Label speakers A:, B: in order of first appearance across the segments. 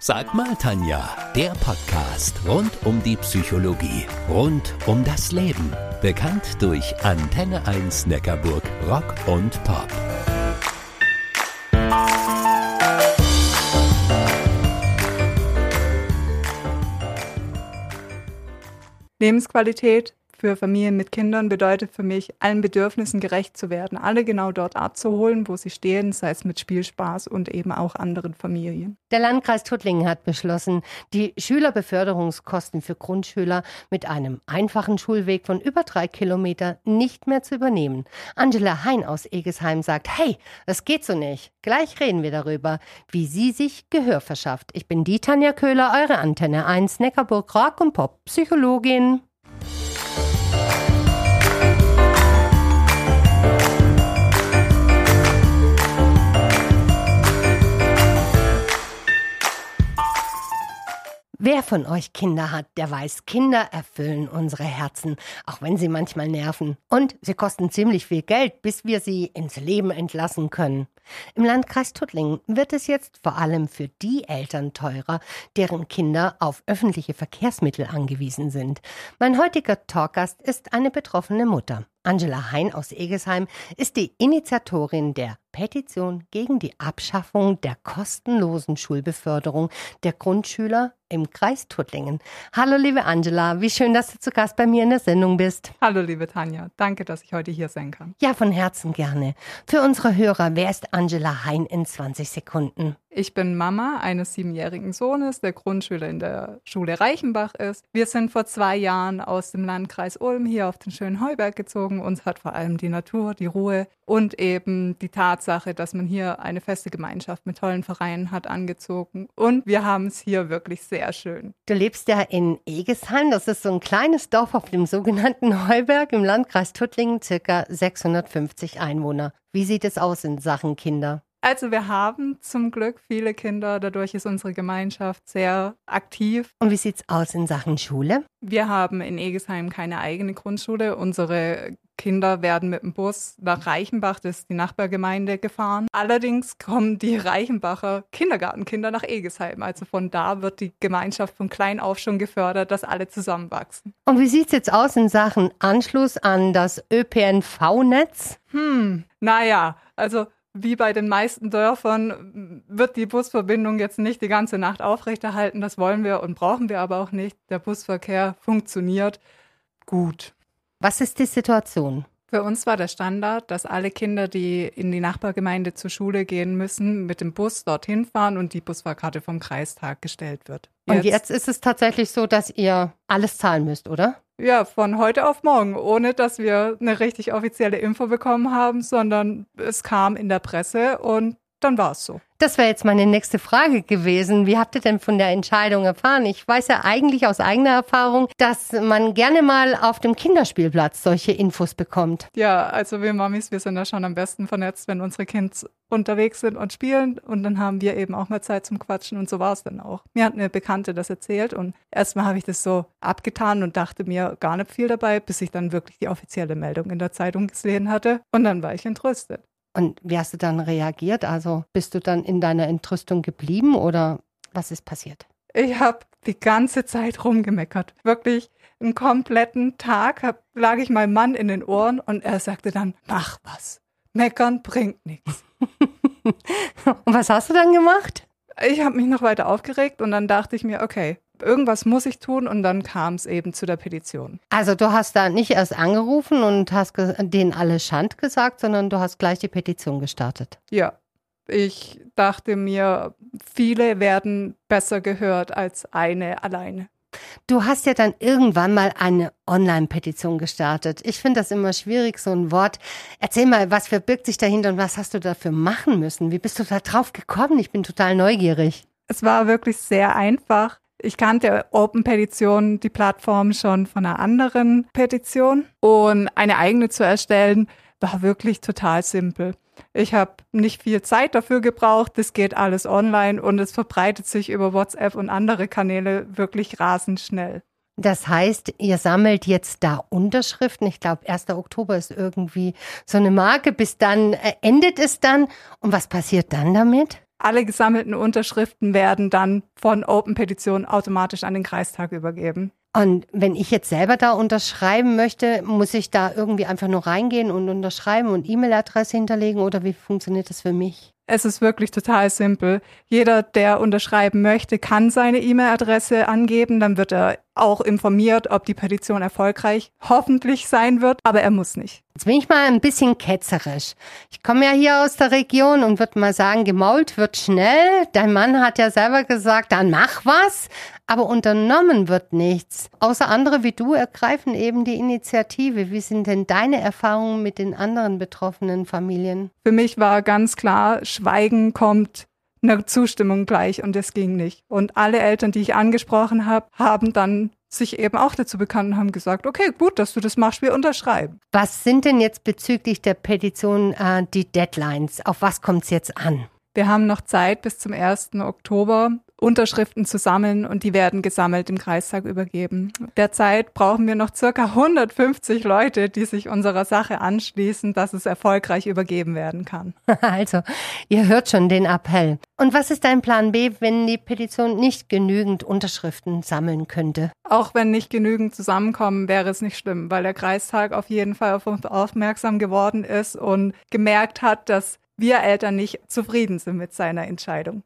A: Sag mal, Tanja, der Podcast rund um die Psychologie, rund um das Leben. Bekannt durch Antenne 1 Neckarburg Rock und Pop.
B: Lebensqualität für Familien mit Kindern bedeutet für mich, allen Bedürfnissen gerecht zu werden, alle genau dort abzuholen, wo sie stehen, sei es mit Spielspaß und eben auch anderen Familien.
C: Der Landkreis Tuttlingen hat beschlossen, die Schülerbeförderungskosten für Grundschüler mit einem einfachen Schulweg von über 3 Kilometer nicht mehr zu übernehmen. Angela Hein aus Egesheim sagt, hey, das geht so nicht. Gleich reden wir darüber, wie sie sich Gehör verschafft. Ich bin die Tanja Köhler, eure Antenne 1 Neckarburg Rock und Pop Psychologin. Wer von euch Kinder hat, der weiß, Kinder erfüllen unsere Herzen, auch wenn sie manchmal nerven. Und sie kosten ziemlich viel Geld, bis wir sie ins Leben entlassen können. Im Landkreis Tuttlingen wird es jetzt vor allem für die Eltern teurer, deren Kinder auf öffentliche Verkehrsmittel angewiesen sind. Mein heutiger Talkgast ist eine betroffene Mutter. Angela Hein aus Egesheim ist die Initiatorin der Petition gegen die Abschaffung der kostenlosen Schulbeförderung der Grundschüler im Kreis Tuttlingen. Hallo liebe Angela, wie schön, dass du zu Gast bei mir in der Sendung bist.
B: Hallo liebe Tanja, danke, dass ich heute hier sein kann.
C: Ja, von Herzen gerne. Für unsere Hörer, wer ist Angela Hein in 20 Sekunden?
B: Ich bin Mama eines 7-jährigen Sohnes, der Grundschüler in der Schule Reichenbach ist. Wir sind vor 2 Jahren aus dem Landkreis Ulm hier auf den schönen Heuberg gezogen. Uns hat vor allem die Natur, die Ruhe und eben die Tatsache, dass man hier eine feste Gemeinschaft mit tollen Vereinen hat, angezogen. Und wir haben es hier wirklich sehr schön.
C: Du lebst ja in Egesheim, das ist so ein kleines Dorf auf dem sogenannten Heuberg im Landkreis Tuttlingen, ca. 650 Einwohner. Wie sieht es aus in Sachen Kinder?
B: Also wir haben zum Glück viele Kinder, dadurch ist unsere Gemeinschaft sehr aktiv.
C: Und wie sieht's aus in Sachen Schule?
B: Wir haben in Egesheim keine eigene Grundschule. Unsere Kinder werden mit dem Bus nach Reichenbach, das ist die Nachbargemeinde, gefahren. Allerdings kommen die Reichenbacher Kindergartenkinder nach Egesheim. Also von da wird die Gemeinschaft von klein auf schon gefördert, dass alle zusammenwachsen.
C: Und wie sieht's jetzt aus in Sachen Anschluss an das ÖPNV-Netz?
B: Naja, also wie bei den meisten Dörfern wird die Busverbindung jetzt nicht die ganze Nacht aufrechterhalten. Das wollen wir und brauchen wir aber auch nicht. Der Busverkehr funktioniert gut.
C: Was ist die Situation?
B: Für uns war der Standard, dass alle Kinder, die in die Nachbargemeinde zur Schule gehen müssen, mit dem Bus dorthin fahren und die Busfahrkarte vom Kreistag gestellt wird.
C: Und jetzt ist es tatsächlich so, dass ihr alles zahlen müsst, oder?
B: Ja, von heute auf morgen, ohne dass wir eine richtig offizielle Info bekommen haben, sondern es kam in der Presse und dann war es so.
C: Das wäre jetzt meine nächste Frage gewesen. Wie habt ihr denn von der Entscheidung erfahren? Ich weiß ja eigentlich aus eigener Erfahrung, dass man gerne mal auf dem Kinderspielplatz solche Infos bekommt.
B: Ja, also wir Mamis, wir sind da schon am besten vernetzt, wenn unsere Kids unterwegs sind und spielen. Und dann haben wir eben auch mal Zeit zum Quatschen und so war es dann auch. Mir hat eine Bekannte das erzählt und erstmal habe ich das so abgetan und dachte mir gar nicht viel dabei, bis ich dann wirklich die offizielle Meldung in der Zeitung gesehen hatte. Und dann war ich entrüstet.
C: Und wie hast du dann reagiert? Also bist du dann in deiner Entrüstung geblieben oder was ist passiert?
B: Ich habe die ganze Zeit rumgemeckert. Wirklich einen kompletten Tag lag ich meinem Mann in den Ohren und er sagte dann, mach was. Meckern bringt nichts.
C: Und was hast du dann gemacht?
B: Ich habe mich noch weiter aufgeregt und dann dachte ich mir, okay, irgendwas muss ich tun und dann kam es eben zu der Petition.
C: Also du hast da nicht erst angerufen und hast denen alle Schand gesagt, sondern du hast gleich die Petition gestartet.
B: Ja, ich dachte mir, viele werden besser gehört als eine alleine.
C: Du hast ja dann irgendwann mal eine Online-Petition gestartet. Ich finde das immer schwierig, so ein Wort. Erzähl mal, was verbirgt sich dahinter und was hast du dafür machen müssen? Wie bist du da drauf gekommen? Ich bin total neugierig.
B: Es war wirklich sehr einfach. Ich kannte Open Petition, die Plattform, schon von einer anderen Petition. Und eine eigene zu erstellen, war wirklich total simpel. Ich habe nicht viel Zeit dafür gebraucht, das geht alles online und es verbreitet sich über WhatsApp und andere Kanäle wirklich rasend schnell.
C: Das heißt, ihr sammelt jetzt da Unterschriften. Ich glaube, 1. Oktober ist irgendwie so eine Marke. Bis dann endet es dann. Und was passiert dann damit?
B: Alle gesammelten Unterschriften werden dann von Open Petition automatisch an den Kreistag übergeben.
C: Und wenn ich jetzt selber da unterschreiben möchte, muss ich da irgendwie einfach nur reingehen und unterschreiben und E-Mail-Adresse hinterlegen oder wie funktioniert das für mich?
B: Es ist wirklich total simpel. Jeder, der unterschreiben möchte, kann seine E-Mail-Adresse angeben. Dann wird er auch informiert, ob die Petition erfolgreich hoffentlich sein wird, aber er muss nicht.
C: Jetzt bin ich mal ein bisschen ketzerisch. Ich komme ja hier aus der Region und würde mal sagen, gemault wird schnell. Dein Mann hat ja selber gesagt, dann mach was, aber unternommen wird nichts. Außer andere wie du ergreifen eben die Initiative. Wie sind denn deine Erfahrungen mit den anderen betroffenen Familien?
B: Für mich war ganz klar, Schweigen kommt eine Zustimmung gleich und das ging nicht. Und alle Eltern, die ich angesprochen habe, haben dann sich eben auch dazu bekannt und haben gesagt, okay, gut, dass du das machst, wir unterschreiben.
C: Was sind denn jetzt bezüglich der Petition die Deadlines? Auf was kommt es jetzt an?
B: Wir haben noch Zeit bis zum 1. Oktober, Unterschriften zu sammeln und die werden gesammelt im Kreistag übergeben. Derzeit brauchen wir noch circa 150 Leute, die sich unserer Sache anschließen, dass es erfolgreich übergeben werden kann.
C: Also, ihr hört schon den Appell. Und was ist dein Plan B, wenn die Petition nicht genügend Unterschriften sammeln könnte?
B: Auch wenn nicht genügend zusammenkommen, wäre es nicht schlimm, weil der Kreistag auf jeden Fall auf uns aufmerksam geworden ist und gemerkt hat, dass wir Eltern nicht zufrieden sind mit seiner Entscheidung.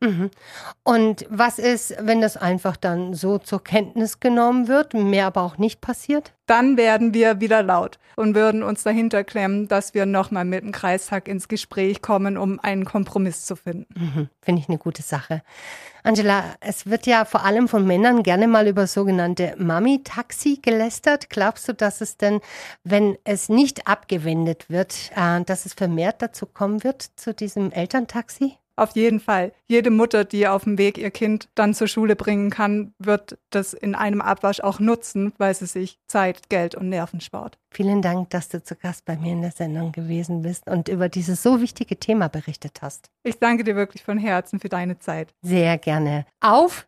C: Und was ist, wenn das einfach dann so zur Kenntnis genommen wird, mehr aber auch nicht passiert?
B: Dann werden wir wieder laut und würden uns dahinter klemmen, dass wir nochmal mit dem Kreistag ins Gespräch kommen, um einen Kompromiss zu finden.
C: Finde ich eine gute Sache. Angela, es wird ja vor allem von Männern gerne mal über sogenannte Mami-Taxi gelästert. Glaubst du, dass es denn, wenn es nicht abgewendet wird, dass es vermehrt dazu kommen wird, zu diesem Elterntaxi?
B: Auf jeden Fall. Jede Mutter, die auf dem Weg ihr Kind dann zur Schule bringen kann, wird das in einem Abwasch auch nutzen, weil sie sich Zeit, Geld und Nerven spart.
C: Vielen Dank, dass du zu Gast bei mir in der Sendung gewesen bist und über dieses so wichtige Thema berichtet hast.
B: Ich danke dir wirklich von Herzen für deine Zeit.
C: Sehr gerne. Auf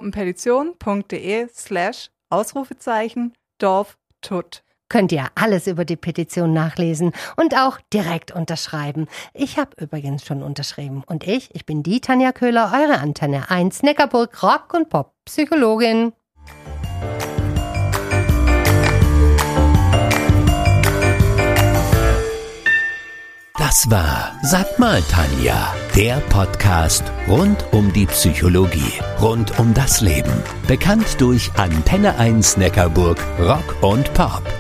B: openpetition.de/Ausrufezeichen Dorf Tutt.
C: Könnt ihr alles über die Petition nachlesen und auch direkt unterschreiben. Ich habe übrigens schon unterschrieben. Und ich bin die Tanja Köhler, eure Antenne 1 Neckarburg Rock- und Pop-Psychologin.
A: Das war Sag mal Tanja, der Podcast rund um die Psychologie, rund um das Leben. Bekannt durch Antenne 1 Neckarburg Rock und Pop.